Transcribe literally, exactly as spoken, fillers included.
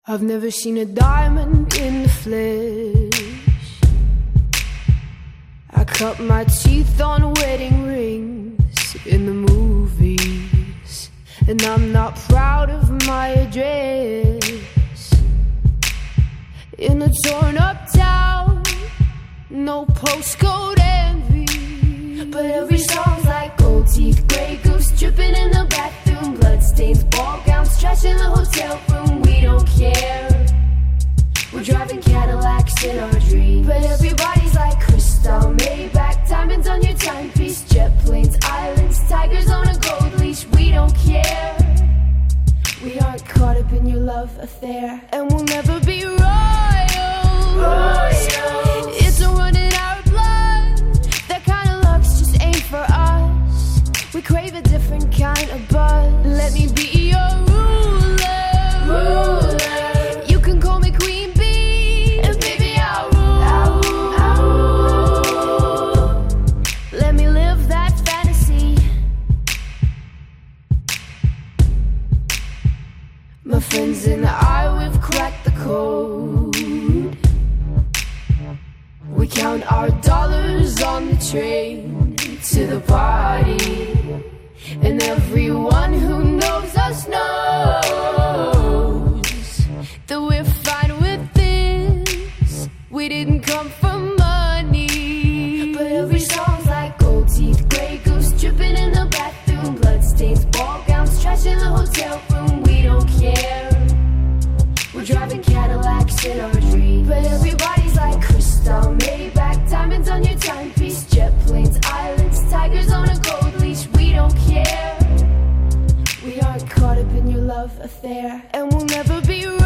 I've never seen a diamond in the flesh. I cut my teeth on wedding rings in the movies, and I'm not proud of my address. In a torn up town, no postcode envy, but every song's like gold teeth, grey goose dripping in the bathroom, bloodstains, ball gowns, trash in the hotel room. We don't care. We're driving Cadillacs in our dreams, but everybody's like crystal, Maybach, diamonds on your timepiece, jet planes, islands, tigers on a gold leash. We don't care. We aren't caught up in your love affair, and we'll never be royal. Royal. It's a run in our blood. That kind of luck's just ain't for us. We crave a different kind of buzz. Let me be your ruler. Ruler. You can call me Queen Bee, and baby I'll rule. I'll rule. I'll rule. Let me live that fantasy. My friends and I, we've cracked the code. We count our dollars on the train to the party, and everyone who knows us knows that we're fine with this. We didn't come for money, but every song's like gold teeth, grey goose dripping in the bathroom, bloodstains, ball gowns, trash in the hotel room. We don't care. We're driving Cadillacs in our dreams, but everybody's like crystal, Maybach, diamonds on your timepiece, jet planes, islands, tigers on a gold leash. We don't care. We aren't caught up in your love affair, and we'll never be